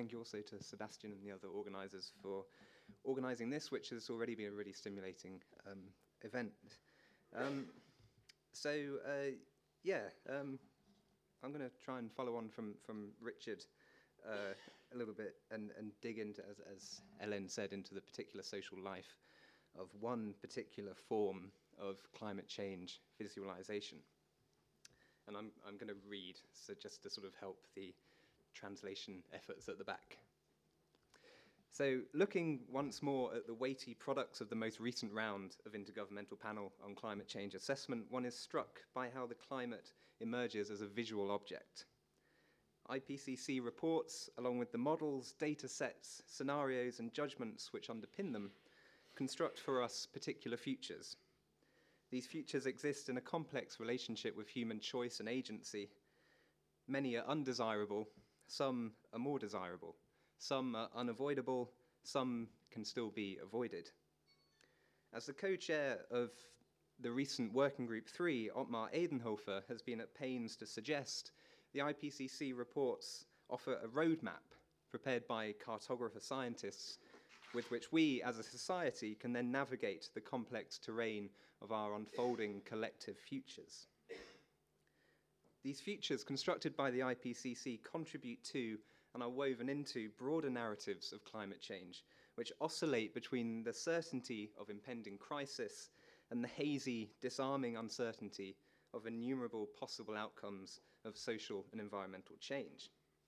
thank you also to Sebastian and the other organisers for organising this, which has already been a really stimulating event. I'm going to try and follow on from Richard a little bit and dig into, as Ellen said, into the particular social life of one particular form of climate change visualization. And I'm going to read, so just to sort of help the translation efforts at the back. So, looking once more at the weighty products of the most recent round of Intergovernmental Panel on Climate Change Assessment, one is struck by how the climate emerges as a visual object. IPCC reports, along with the models, data sets, scenarios, and judgments which underpin them, construct for us particular futures. These futures exist in a complex relationship with human choice and agency. Many are undesirable, some are more desirable, some are unavoidable, some can still be avoided. As the co-chair of the recent Working Group 3, Ottmar Edenhofer has been at pains to suggest, the IPCC reports offer a roadmap prepared by cartographer scientists with which we as a society can then navigate the complex terrain of our unfolding collective futures. These futures constructed by the IPCC contribute to and are woven into broader narratives of climate change, which oscillate between the certainty of impending crisis and the hazy, disarming uncertainty of innumerable possible outcomes of social and environmental change.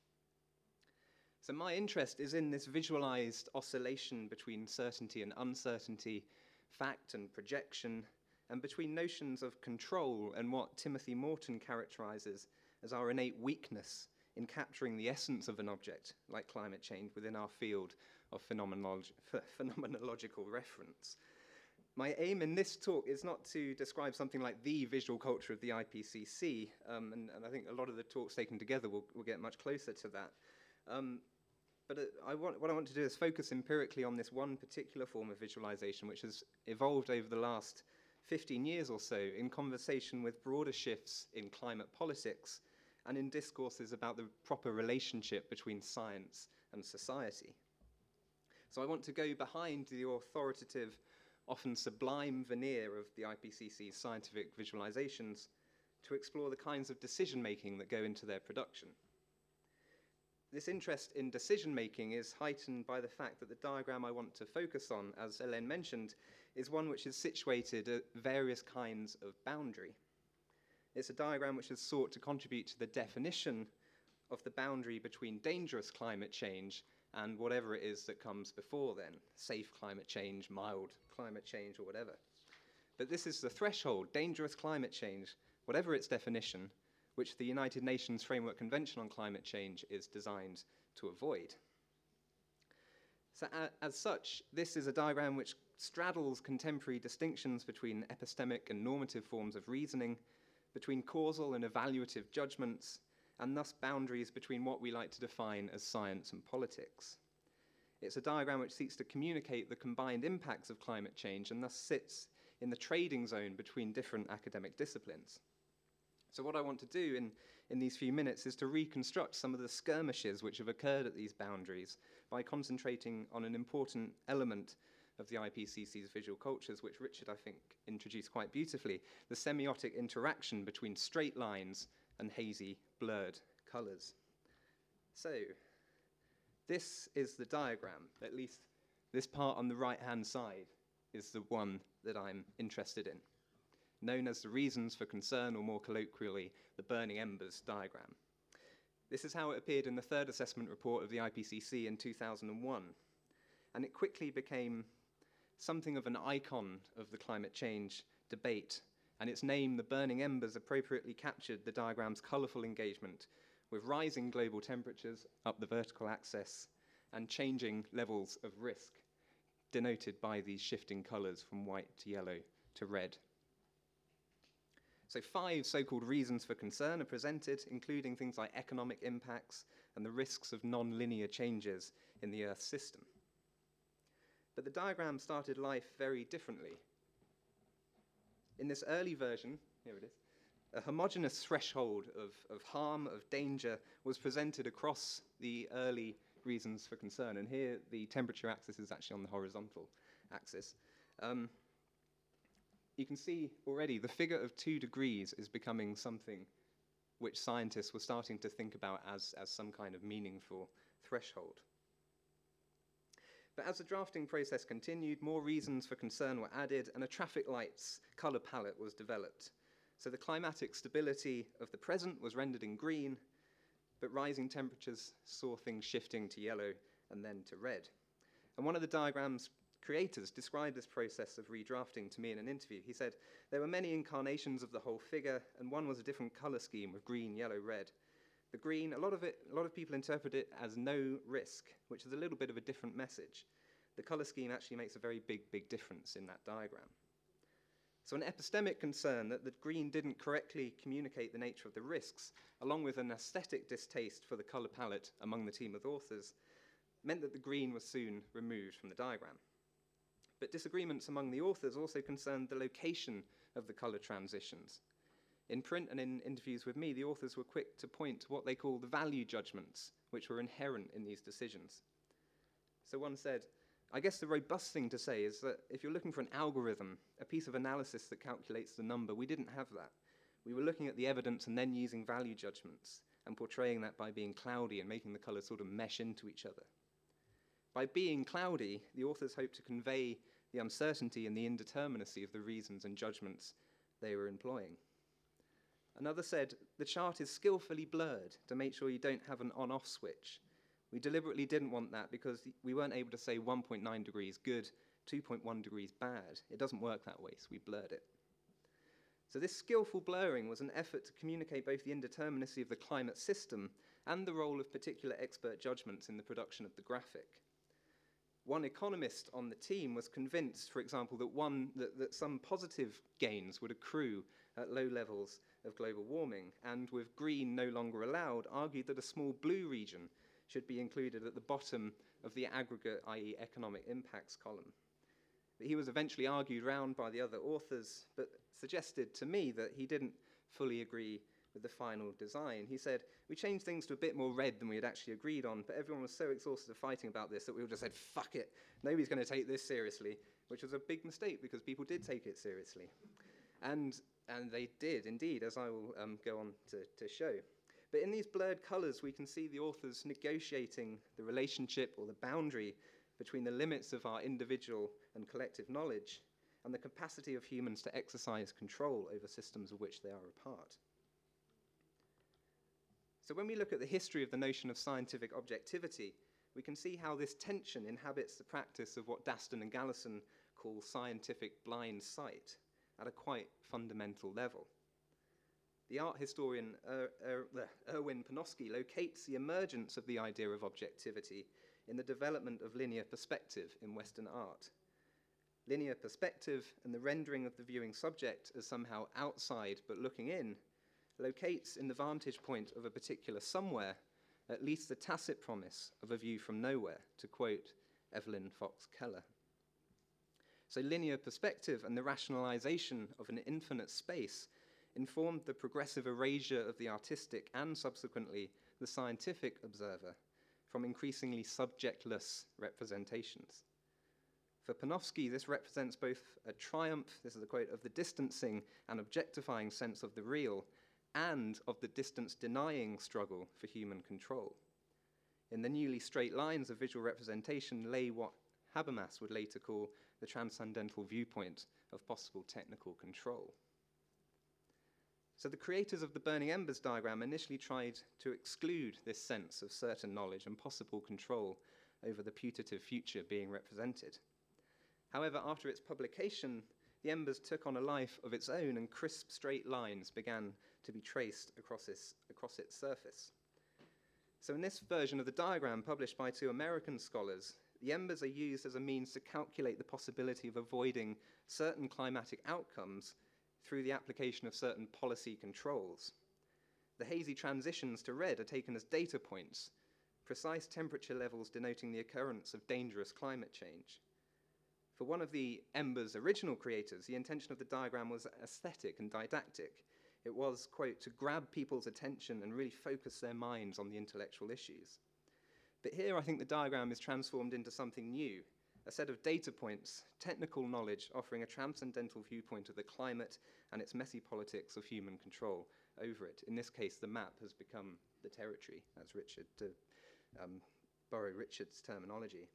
So my interest is in this visualized oscillation between certainty and uncertainty, fact and projection, and between notions of control and what Timothy Morton characterizes as our innate weakness in capturing the essence of an object, like climate change, within our field of phenomenological reference. My aim in this talk is not to describe something like the visual culture of the IPCC, and I think a lot of the talks taken together will get much closer to that. But what I want to do is focus empirically on this one particular form of visualization, which has evolved over the last 15 years or so in conversation with broader shifts in climate politics and in discourses about the proper relationship between science and society. So I want to go behind the authoritative, often sublime veneer of the IPCC's scientific visualizations to explore the kinds of decision-making that go into their production. This interest in decision-making is heightened by the fact that the diagram I want to focus on, as Hélène mentioned, is one which is situated at various kinds of boundary. It's a diagram which has sought to contribute to the definition of the boundary between dangerous climate change and whatever it is that comes before then, safe climate change, mild climate change, or whatever. But this is the threshold, dangerous climate change, whatever its definition, which the United Nations Framework Convention on Climate Change is designed to avoid. So as such, this is a diagram which straddles contemporary distinctions between epistemic and normative forms of reasoning, between causal and evaluative judgments, and thus boundaries between what we like to define as science and politics. It's a diagram which seeks to communicate the combined impacts of climate change and thus sits in the trading zone between different academic disciplines. So what I want to do in these few minutes is to reconstruct some of the skirmishes which have occurred at these boundaries by concentrating on an important element of the IPCC's visual cultures, which Richard, I think, introduced quite beautifully, the semiotic interaction between straight lines and hazy, blurred colours. So, this is the diagram, at least this part on the right-hand side is the one that I'm interested in, known as the reasons for concern, or more colloquially, the burning embers diagram. This is how it appeared in the third assessment report of the IPCC in 2001, and it quickly became something of an icon of the climate change debate, and its name, the burning embers, appropriately captured the diagram's colourful engagement with rising global temperatures up the vertical axis and changing levels of risk, denoted by these shifting colours from white to yellow to red. So 5 so-called reasons for concern are presented, including things like economic impacts and the risks of non-linear changes in the Earth system. But the diagram started life very differently. In this early version, here it is, a homogeneous threshold of harm, of danger, was presented across the early reasons for concern, and here the temperature axis is actually on the horizontal axis. You can see already the figure of 2 degrees is becoming something which scientists were starting to think about as some kind of meaningful threshold. But as the drafting process continued, more reasons for concern were added, and a traffic lights colour palette was developed. So the climatic stability of the present was rendered in green, but rising temperatures saw things shifting to yellow and then to red. And one of the diagram's creators described this process of redrafting to me in an interview. He said, there were many incarnations of the whole figure, and one was a different colour scheme with green, yellow, red. The green, a lot of people interpret it as no risk, which is a little bit of a different message. The colour scheme actually makes a very big difference in that diagram. So an epistemic concern that the green didn't correctly communicate the nature of the risks, along with an aesthetic distaste for the colour palette among the team of authors, meant that the green was soon removed from the diagram. But disagreements among the authors also concerned the location of the colour transitions. In print and in interviews with me, the authors were quick to point to what they call the value judgments, which were inherent in these decisions. So one said, I guess the robust thing to say is that if you're looking for an algorithm, a piece of analysis that calculates the number, we didn't have that. We were looking at the evidence and then using value judgments and portraying that by being cloudy and making the colours sort of mesh into each other. By being cloudy, the authors hoped to convey the uncertainty and the indeterminacy of the reasons and judgments they were employing. Another said, the chart is skillfully blurred to make sure you don't have an on-off switch. We deliberately didn't want that because we weren't able to say 1.9 degrees good, 2.1 degrees bad. It doesn't work that way, so we blurred it. So this skillful blurring was an effort to communicate both the indeterminacy of the climate system and the role of particular expert judgments in the production of the graphic. One economist on the team was convinced, for example, that some positive gains would accrue at low levels of global warming, and with green no longer allowed, argued that a small blue region should be included at the bottom of the aggregate, i.e. economic impacts column. But he was eventually argued round by the other authors, but suggested to me that he didn't fully agree with the final design. He said, we changed things to a bit more red than we had actually agreed on, but everyone was so exhausted of fighting about this that we all just said, fuck it, nobody's going to take this seriously, which was a big mistake because people did take it seriously. And they did, indeed, as I will go on to show. But in these blurred colours, we can see the authors negotiating the relationship or the boundary between the limits of our individual and collective knowledge and the capacity of humans to exercise control over systems of which they are a part. So when we look at the history of the notion of scientific objectivity, we can see how this tension inhabits the practice of what Daston and Galison call scientific blind sight at a quite fundamental level. The art historian Erwin Panofsky locates the emergence of the idea of objectivity in the development of linear perspective in Western art. Linear perspective and the rendering of the viewing subject as somehow outside but looking in locates in the vantage point of a particular somewhere at least the tacit promise of a view from nowhere, to quote Evelyn Fox Keller. So linear perspective and the rationalization of an infinite space informed the progressive erasure of the artistic and subsequently the scientific observer from increasingly subjectless representations. For Panofsky, this represents both a triumph, this is a quote, of the distancing and objectifying sense of the real and of the distance-denying struggle for human control. In the newly straight lines of visual representation lay what Habermas would later call the transcendental viewpoint of possible technical control. So the creators of the Burning Embers diagram initially tried to exclude this sense of certain knowledge and possible control over the putative future being represented. However, after its publication, the embers took on a life of its own and crisp straight lines began to be traced across its surface. So in this version of the diagram published by 2 American scholars, the embers are used as a means to calculate the possibility of avoiding certain climatic outcomes through the application of certain policy controls. The hazy transitions to red are taken as data points, precise temperature levels denoting the occurrence of dangerous climate change. For one of the embers' original creators, the intention of the diagram was aesthetic and didactic. It was, quote, to grab people's attention and really focus their minds on the intellectual issues. But here I think the diagram is transformed into something new, a set of data points, technical knowledge offering a transcendental viewpoint of the climate and its messy politics of human control over it. In this case, the map has become the territory, as Richard, to borrow Richard's terminology.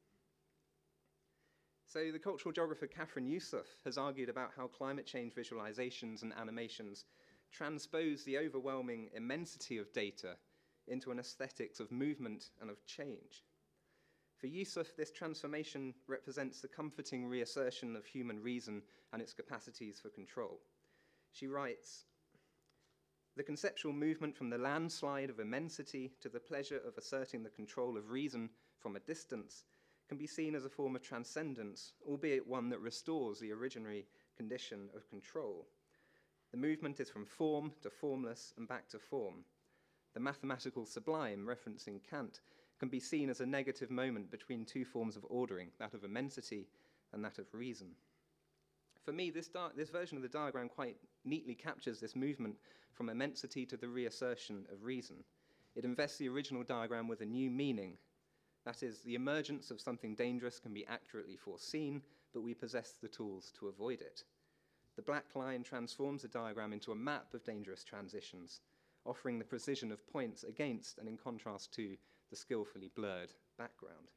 So the cultural geographer Catherine Yousuf has argued about how climate change visualizations and animations transpose the overwhelming immensity of data into an aesthetics of movement and of change. For Yousuf, this transformation represents the comforting reassertion of human reason and its capacities for control. She writes, "The conceptual movement from the landslide of immensity to the pleasure of asserting the control of reason from a distance can be seen as a form of transcendence, albeit one that restores the originary condition of control. The movement is from form to formless and back to form. The mathematical sublime, referencing Kant, can be seen as a negative moment between two forms of ordering, that of immensity and that of reason." For me, this version of the diagram quite neatly captures this movement from immensity to the reassertion of reason. It invests the original diagram with a new meaning. That is, the emergence of something dangerous can be accurately foreseen, but we possess the tools to avoid it. The black line transforms the diagram into a map of dangerous transitions, offering the precision of points against and in contrast to the skillfully blurred background.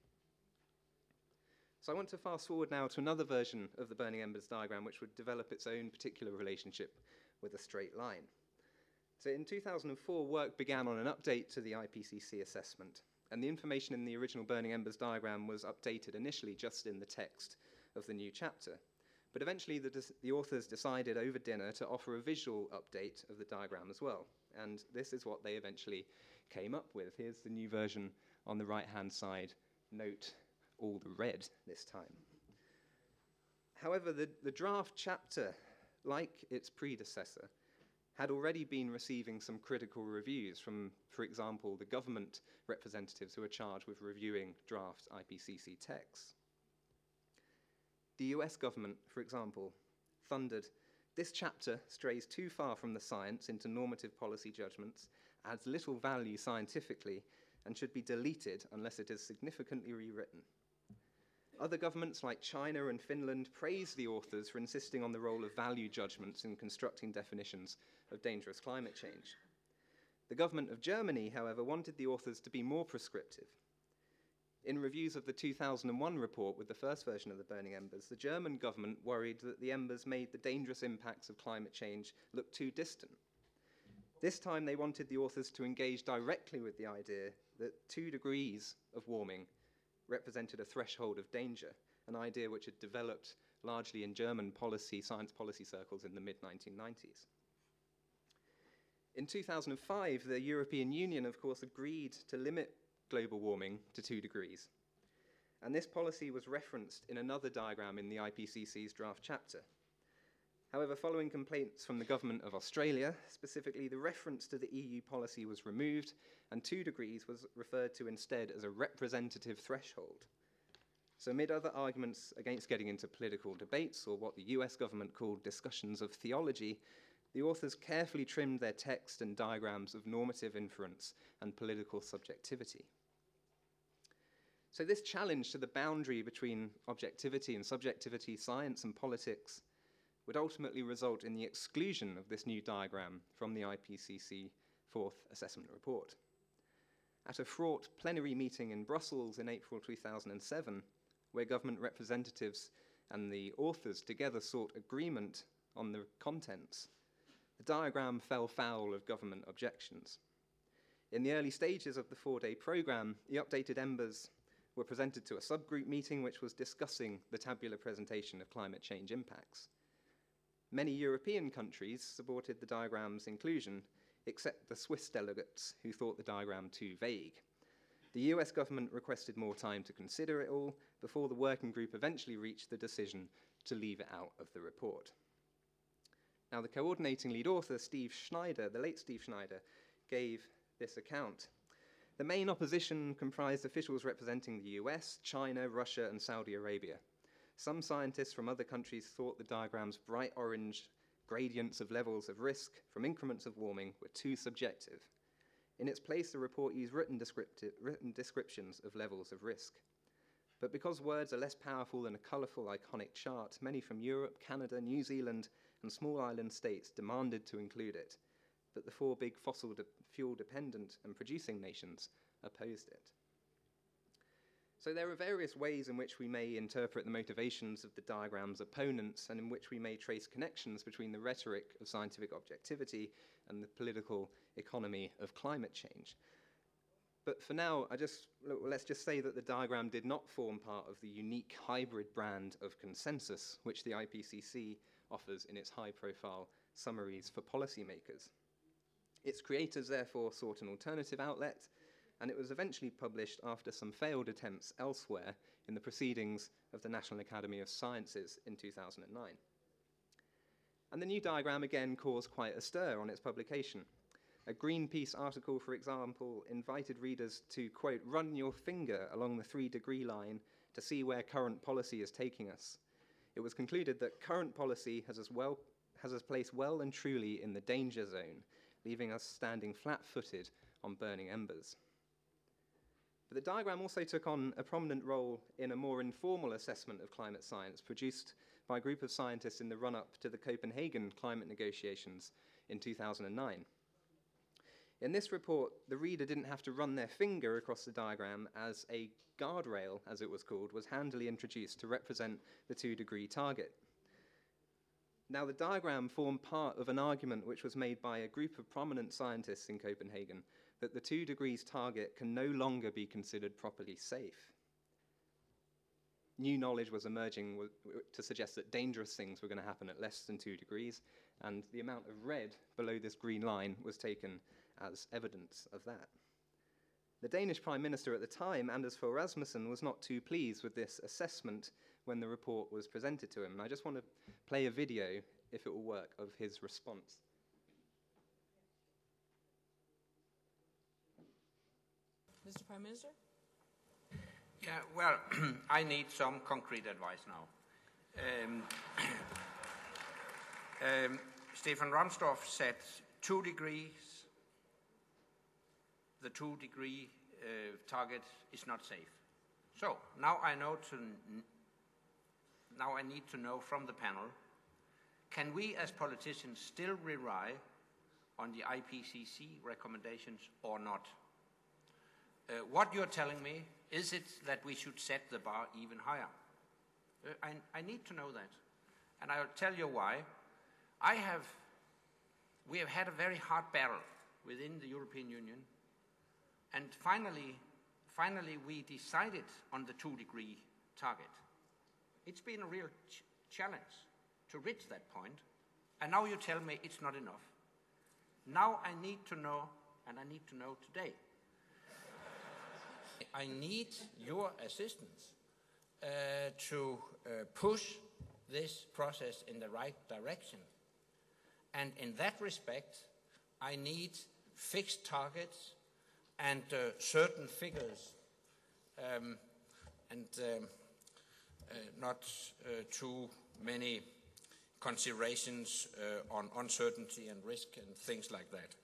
So I want to fast forward now to another version of the Burning Embers diagram, which would develop its own particular relationship with a straight line. So in 2004, work began on an update to the IPCC assessment, and the information in the original Burning Embers diagram was updated initially just in the text of the new chapter. But eventually the authors decided over dinner to offer a visual update of the diagram as well, and this is what they eventually came up with. Here's the new version on the right-hand side. Note all the red this time. However, the draft chapter, like its predecessor, had already been receiving some critical reviews from, for example, the government representatives who are charged with reviewing draft IPCC texts. The US government, for example, thundered, "This chapter strays too far from the science into normative policy judgments, adds little value scientifically, and should be deleted unless it is significantly rewritten." Other governments like China and Finland praised the authors for insisting on the role of value judgments in constructing definitions of dangerous climate change. The government of Germany, however, wanted the authors to be more prescriptive. In reviews of the 2001 report with the first version of the Burning Embers, the German government worried that the embers made the dangerous impacts of climate change look too distant. This time they wanted the authors to engage directly with the idea that 2 degrees of warming represented a threshold of danger, an idea which had developed largely in German science policy circles in the mid-1990s. In 2005, the European Union, of course, agreed to limit global warming to 2 degrees. And this policy was referenced in another diagram in the IPCC's draft chapter. However, following complaints from the government of Australia, specifically the reference to the EU policy was removed, and 2 degrees was referred to instead as a representative threshold. So amid other arguments against getting into political debates, or what the US government called discussions of theology, the authors carefully trimmed their text and diagrams of normative inference and political subjectivity. So this challenge to the boundary between objectivity and subjectivity, science and politics, would ultimately result in the exclusion of this new diagram from the IPCC Fourth Assessment Report. At a fraught plenary meeting in Brussels in April 2007, where government representatives and the authors together sought agreement on the contents, the diagram fell foul of government objections. In the early stages of the 4-day program, the updated embers were presented to a subgroup meeting which was discussing the tabular presentation of climate change impacts. Many European countries supported the diagram's inclusion, except the Swiss delegates who thought the diagram too vague. The US government requested more time to consider it all before the working group eventually reached the decision to leave it out of the report. Now, the coordinating lead author, Steve Schneider, the late Steve Schneider, gave this account. The main opposition comprised officials representing the US, China, Russia, and Saudi Arabia. Some scientists from other countries thought the diagram's bright orange gradients of levels of risk from increments of warming were too subjective. In its place, the report used written descriptions of levels of risk. But because words are less powerful than a colourful, iconic chart, many from Europe, Canada, New Zealand, and small island states demanded to include it, but the four big fossil fuel-dependent and producing nations opposed it. So there are various ways in which we may interpret the motivations of the diagram's opponents and in which we may trace connections between the rhetoric of scientific objectivity and the political economy of climate change. But for now, let's just say that the diagram did not form part of the unique hybrid brand of consensus which the IPCC offers in its high-profile summaries for policymakers. Its creators therefore sought an alternative outlet, and it was eventually published after some failed attempts elsewhere in the proceedings of the National Academy of Sciences in 2009. And the new diagram again caused quite a stir on its publication. A Greenpeace article, for example, invited readers to, quote, run your finger along the 3-degree line to see where current policy is taking us. It was concluded that current policy has us placed well and truly in the danger zone, leaving us standing flat-footed on burning embers. But the diagram also took on a prominent role in a more informal assessment of climate science produced by a group of scientists in the run-up to the Copenhagen climate negotiations in 2009. In this report, the reader didn't have to run their finger across the diagram as a guardrail, as it was called, was handily introduced to represent the 2-degree target. Now, the diagram formed part of an argument which was made by a group of prominent scientists in Copenhagen that the 2 degrees target can no longer be considered properly safe. New knowledge was emerging to suggest that dangerous things were going to happen at less than 2 degrees, and the amount of red below this green line was taken as evidence of that. The Danish Prime Minister at the time, Anders Fogh Rasmussen, was not too pleased with this assessment when the report was presented to him. And I just want to play a video, if it will work, of his response. Mr. Prime Minister? Yeah, well, I need some concrete advice now. Stefan Rahmstorff said 2 degrees, the 2-degree target is not safe. So now I need to know from the panel, can we as politicians still rely on the IPCC recommendations or not? What you're telling me, is it that we should set the bar even higher? I need to know that. And I'll tell you why. We have had a very hard battle within the European Union. And finally we decided on the 2-degree target. It's been a real challenge to reach that point. And now you tell me it's not enough. Now I need to know, and I need to know today. I need your assistance to push this process in the right direction. And in that respect, I need fixed targets and certain figures, and not too many considerations on uncertainty and risk and things like that.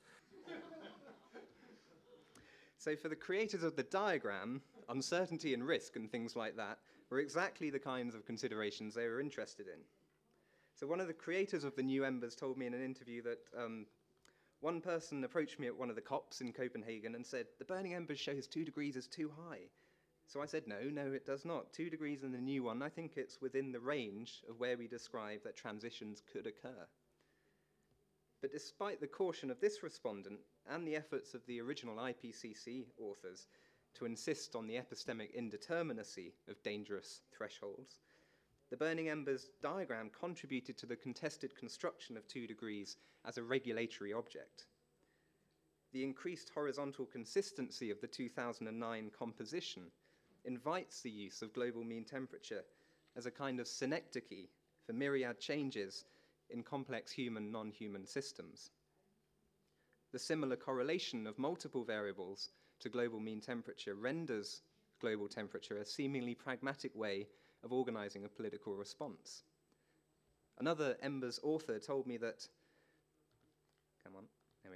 So for the creators of the diagram, uncertainty and risk and things like that were exactly the kinds of considerations they were interested in. So one of the creators of the New Embers told me in an interview that one person approached me at one of the COPs in Copenhagen and said, the Burning Embers shows 2 degrees is too high. So I said, no, it does not. 2 degrees in the new one, I think it's within the range of where we describe that transitions could occur. But despite the caution of this respondent and the efforts of the original IPCC authors to insist on the epistemic indeterminacy of dangerous thresholds, the Burning Embers diagram contributed to the contested construction of 2 degrees as a regulatory object. The increased horizontal consistency of the 2009 composition invites the use of global mean temperature as a kind of synecdoche for myriad changes in complex human, non-human systems. The similar correlation of multiple variables to global mean temperature renders global temperature a seemingly pragmatic way of organizing a political response. Another Embers author told me that,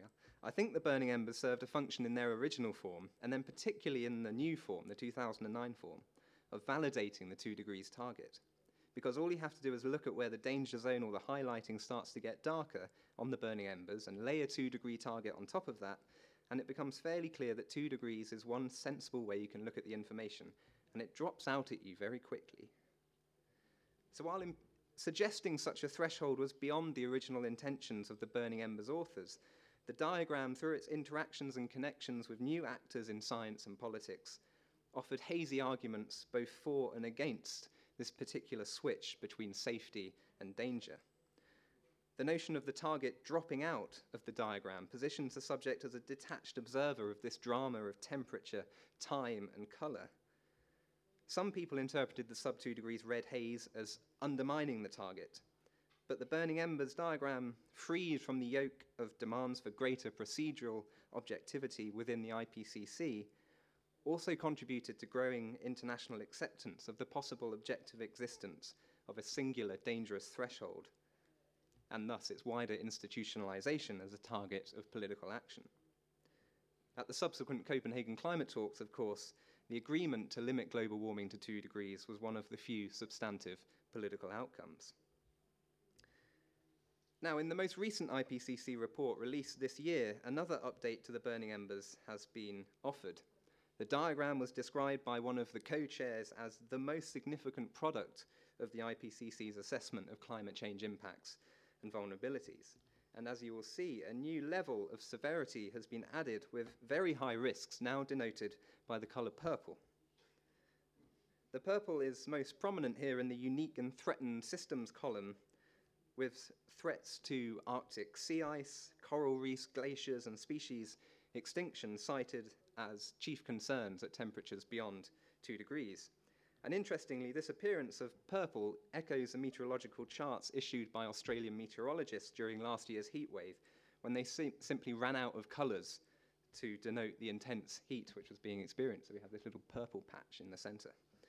I think the burning embers served a function in their original form, and then particularly in the new form, the 2009 form, of validating the 2 degrees target. Because all you have to do is look at where the danger zone or the highlighting starts to get darker on the burning embers and lay a 2-degree target on top of that, and it becomes fairly clear that 2 degrees is one sensible way you can look at the information, and it drops out at you very quickly. So while suggesting such a threshold was beyond the original intentions of the Burning Embers authors, the diagram, through its interactions and connections with new actors in science and politics, offered hazy arguments both for and against this particular switch between safety and danger. The notion of the target dropping out of the diagram positions the subject as a detached observer of this drama of temperature, time, and colour. Some people interpreted the sub 2 degrees red haze as undermining the target, but the Burning Embers diagram, freed from the yoke of demands for greater procedural objectivity within the IPCC, also contributed to growing international acceptance of the possible objective existence of a singular dangerous threshold, and thus its wider institutionalization as a target of political action. At the subsequent Copenhagen climate talks, of course, the agreement to limit global warming to 2 degrees was one of the few substantive political outcomes. Now, in the most recent IPCC report released this year, another update to the Burning Embers has been offered. The diagram was described by one of the co-chairs as the most significant product of the IPCC's assessment of climate change impacts and vulnerabilities. And as you will see, a new level of severity has been added with very high risks now denoted by the colour purple. The purple is most prominent here in the unique and threatened systems column, with threats to Arctic sea ice, coral reefs, glaciers, and species extinction cited as chief concerns at temperatures beyond 2 degrees. And interestingly, this appearance of purple echoes the meteorological charts issued by Australian meteorologists during last year's heatwave, when they simply ran out of colours to denote the intense heat which was being experienced. So we have this little purple patch in the centre.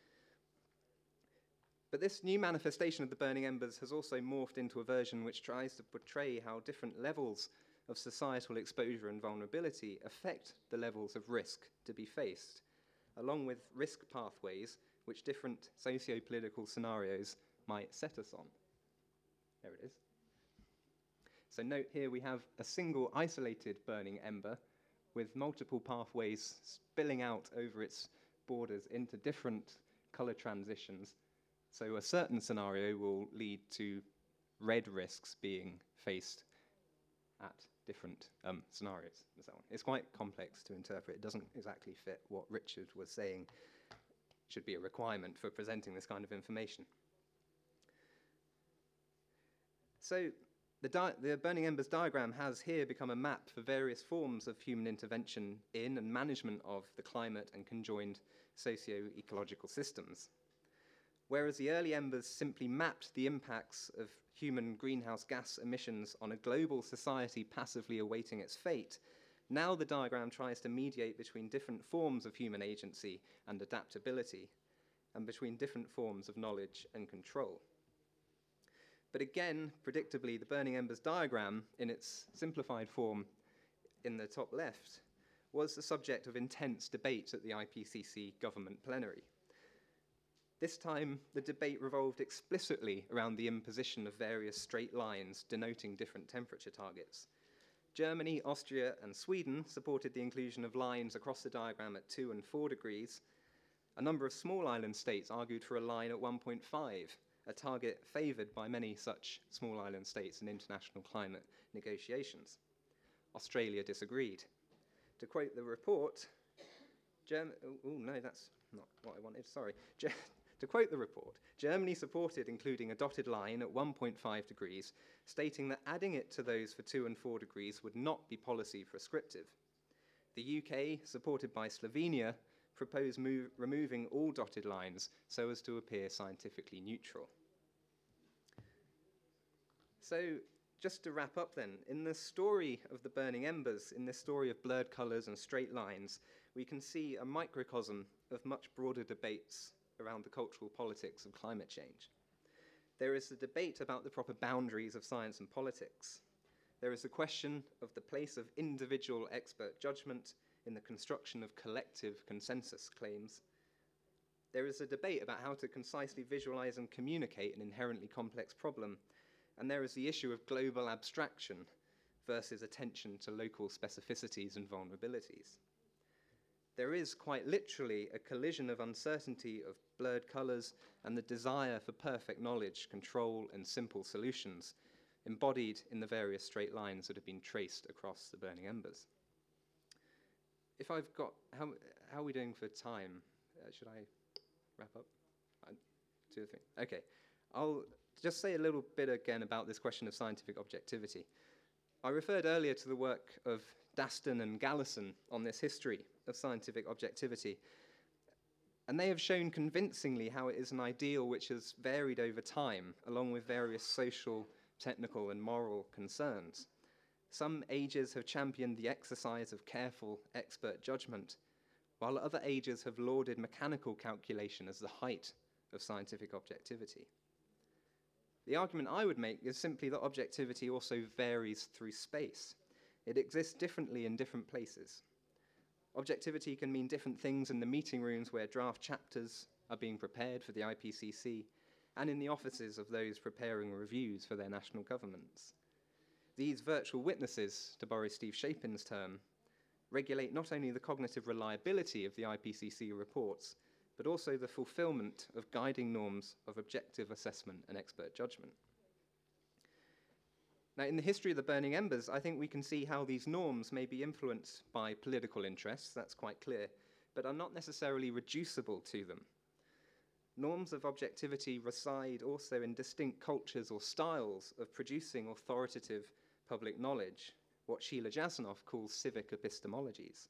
But this new manifestation of the Burning Embers has also morphed into a version which tries to portray how different levels of societal exposure and vulnerability affect the levels of risk to be faced, along with risk pathways which different socio-political scenarios might set us on. There it is. So note here we have a single isolated burning ember with multiple pathways spilling out over its borders into different colour transitions. So a certain scenario will lead to red risks being faced at different scenarios and so on. It's quite complex to interpret. It doesn't exactly fit what Richard was saying should be a requirement for presenting this kind of information. So the Burning Embers diagram has here become a map for various forms of human intervention in and management of the climate and conjoined socio-ecological systems. Whereas the early embers simply mapped the impacts of human greenhouse gas emissions on a global society passively awaiting its fate, now the diagram tries to mediate between different forms of human agency and adaptability, and between different forms of knowledge and control. But again, predictably, the Burning Embers diagram, in its simplified form in the top left, was the subject of intense debate at the IPCC government plenary. This time, the debate revolved explicitly around the imposition of various straight lines denoting different temperature targets. Germany, Austria, and Sweden supported the inclusion of lines across the diagram at 2 and 4 degrees. A number of small island states argued for a line at 1.5, a target favoured by many such small island states in international climate negotiations. Australia disagreed. To quote the report, that's not what I wanted, sorry. To quote the report, Germany supported including a dotted line at 1.5 degrees, stating that adding it to those for 2 and 4 degrees would not be policy prescriptive. The UK, supported by Slovenia, proposed removing all dotted lines so as to appear scientifically neutral. So, just to wrap up then, in the story of the Burning Embers, in this story of blurred colours and straight lines, we can see a microcosm of much broader debates around the cultural politics of climate change. There is a debate about the proper boundaries of science and politics. there is the question of the place of individual expert judgment in the construction of collective consensus claims. There is a debate about how to concisely visualize and communicate an inherently complex problem, and there is the issue of global abstraction versus attention to local specificities and vulnerabilities. There is quite literally a collision of uncertainty, of blurred colours, and the desire for perfect knowledge, control, and simple solutions, embodied in the various straight lines that have been traced across the burning embers. If I've got, how are we doing for time? Should I wrap up? 2 or 3. Okay. I'll just say a little bit again about this question of scientific objectivity. I referred earlier to the work of Daston and Galison on this history of scientific objectivity, and they have shown convincingly how it is an ideal which has varied over time, along with various social, technical, and moral concerns. Some ages have championed the exercise of careful expert judgment, while other ages have lauded mechanical calculation as the height of scientific objectivity. The argument I would make is simply that objectivity also varies through space. It exists differently in different places. Objectivity can mean different things in the meeting rooms where draft chapters are being prepared for the IPCC, and in the offices of those preparing reviews for their national governments. These virtual witnesses, to borrow Steve Shapin's term, regulate not only the cognitive reliability of the IPCC reports, but also the fulfillment of guiding norms of objective assessment and expert judgment. Now, in the history of the burning embers, I think we can see how these norms may be influenced by political interests, that's quite clear, but are not necessarily reducible to them. Norms of objectivity reside also in distinct cultures or styles of producing authoritative public knowledge, what Sheila Jasanoff calls civic epistemologies.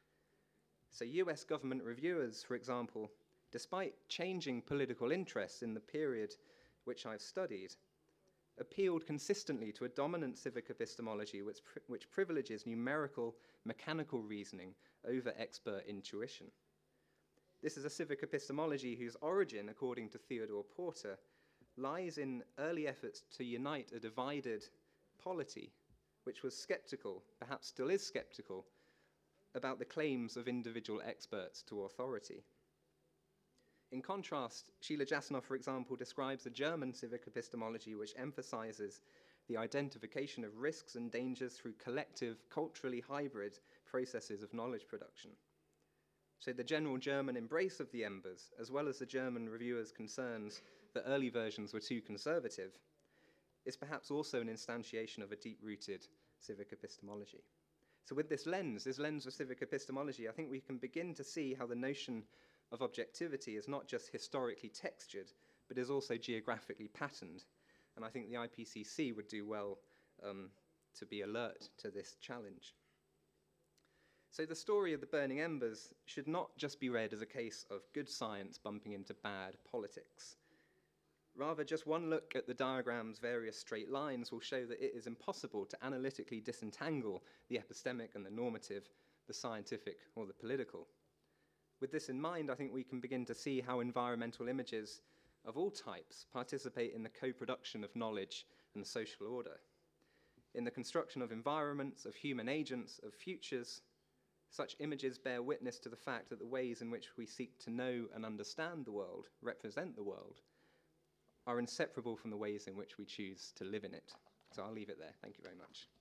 So US government reviewers, for example, despite changing political interests in the period which I've studied, appealed consistently to a dominant civic epistemology which privileges numerical, mechanical reasoning over expert intuition. This is a civic epistemology whose origin, according to Theodore Porter, lies in early efforts to unite a divided polity, which was skeptical, perhaps still is skeptical, about the claims of individual experts to authority. In contrast, Sheila Jasanoff, for example, describes a German civic epistemology which emphasizes the identification of risks and dangers through collective, culturally hybrid processes of knowledge production. So the general German embrace of the embers, as well as the German reviewers' concerns that early versions were too conservative, is perhaps also an instantiation of a deep-rooted civic epistemology. So with this lens of civic epistemology, I think we can begin to see how the notion of objectivity is not just historically textured, but is also geographically patterned. And I think the IPCC would do well to be alert to this challenge. So the story of the burning embers should not just be read as a case of good science bumping into bad politics. Rather, just one look at the diagram's various straight lines will show that it is impossible to analytically disentangle the epistemic and the normative, the scientific or the political. With this in mind, I think we can begin to see how environmental images of all types participate in the co-production of knowledge and social order. In the construction of environments, of human agents, of futures, such images bear witness to the fact that the ways in which we seek to know and understand the world, represent the world, are inseparable from the ways in which we choose to live in it. So I'll leave it there. Thank you very much.